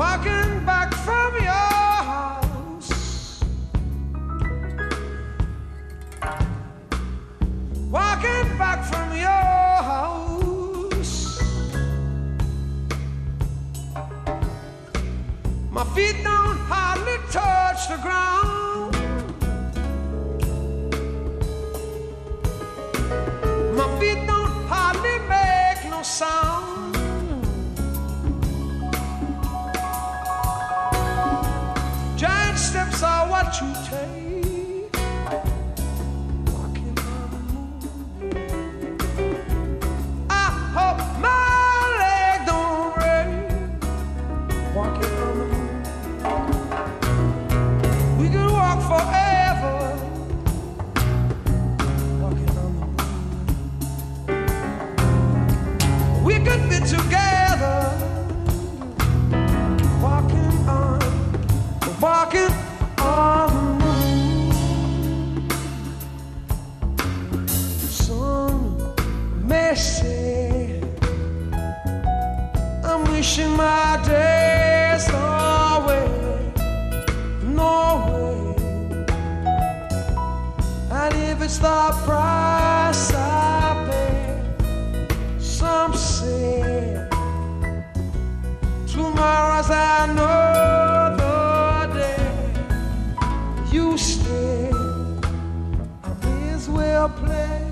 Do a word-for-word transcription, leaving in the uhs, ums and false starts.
walking back from your house, walking back from your house. My feet don't hardly touch the ground. My feet don't hardly make no sound. Giant steps are what you take, walking on the moon. I hope my leg don't break, walking on the moon. We could walk forever, walking on the moon. We could be together, walking on, walking on the moon. Some may say I'm wishing my days away. No way. And if it's the price I pay, some say tomorrow's another day. You stay, I may as well play.